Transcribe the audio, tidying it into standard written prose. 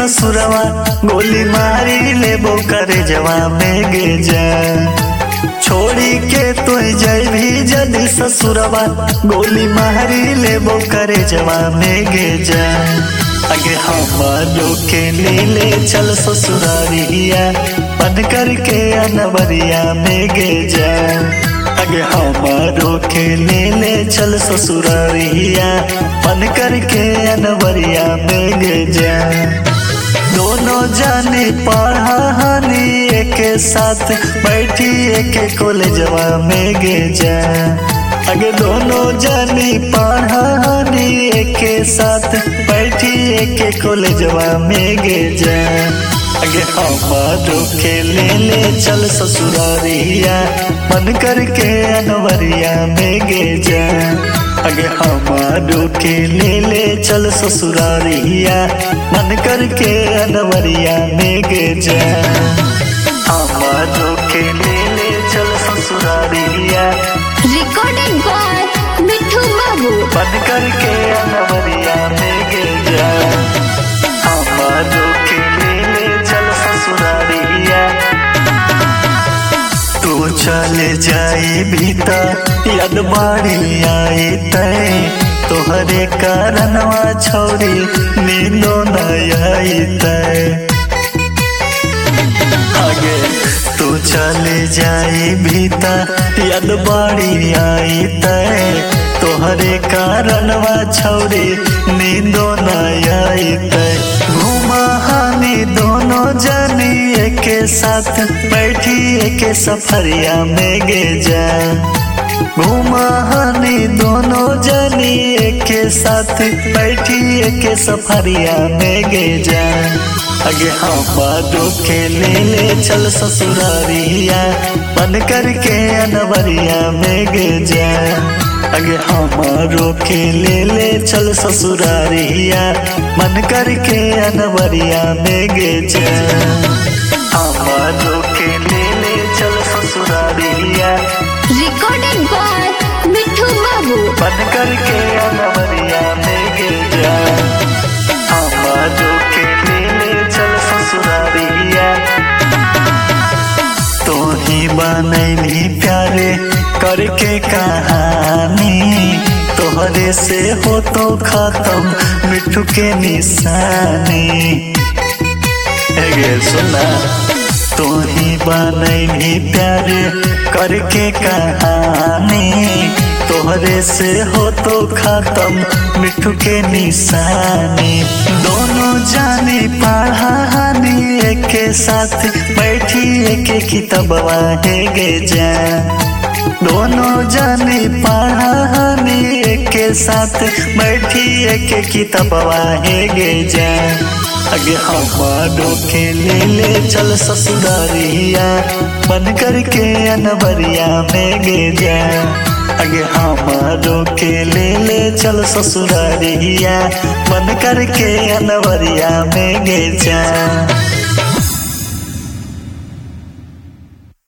ससुरवा गोली मारी लेबो करे जवा में गे जा। छोड़ी के तो जय भी जदी ससुरवा गोली मारी लेबो करे जवा में गे जा। आगे हमारो के ले चल ससुरारिया बन करके अनवरिया में गे जा। आगे हमारो के ले चल ससुरारिया बन करके अनवरिया में गे जा। दोनों जाने पढ़ानी एक साथ बैठी एक कॉलेजवा में गे जा। आगे दोनों जानी पढ़ानी एक साथ बैठी एक कॉलेजवा में गे जा। आगे हमारो के ले चल ससुरारिया मन करके अनवरिया में गे जा। आगे हमारो के ले चल ससुरारिया मन करके अनवरिया में गे जा। हमारो के ले चल ससुरारिया रिकॉर्डिंग बाय मिठू बाबू मन करके अनवरिया में गे जा। हमारो के ले चल ससुरारिया तू चले जाई भीतर याद बाड़ी आई तय तोहरे कारणवा छोड़ी नींदो न आई तय। आगे तू चले जाई भीतर याद बाड़ी आई तय तोहरे कारणवा छोड़ी नींदो न आई तय। घुमाहानी दोनों जानी एक साथ बैठी एक सफरिया में गे जा। घुमाहानी दोनों जानी एक साथ बैठी एक सफरिया में गे जा। आगे हमारो के ले चल ससुरारिया बन करके अनवरिया में गे जा। आगे हमारो के ले चल ससुरारिया मन करके अनवरिया में गे जा। हमारो के ले चल ससुरारिया रिकॉर्डिंग बाय मिठू बाबू बन करके अनवरिया में गे जा। हमारो के ले चल ससुरारिया तो ही बनैली प्यारे करके कहानी तोहरे से हो तो खत्म मिठू के निशानी। सुना तो ही बनैली प्यारे करके कहानी तोहरे से हो तो खत्म मिठू के निशानी। दोनों जानी पढ़ानी एक साथ बैठी एक किताबवा है गे जा। दोनों जानी पढ़ानी एक साथ बैठी एक किताबवा है गे जा। आगे हमारो के ले चल ससुरारिया बन करके अनवरिया में गे जा। आगे हमारो के ले चल ससुरारिया बन करके अनवरिया में गे जा।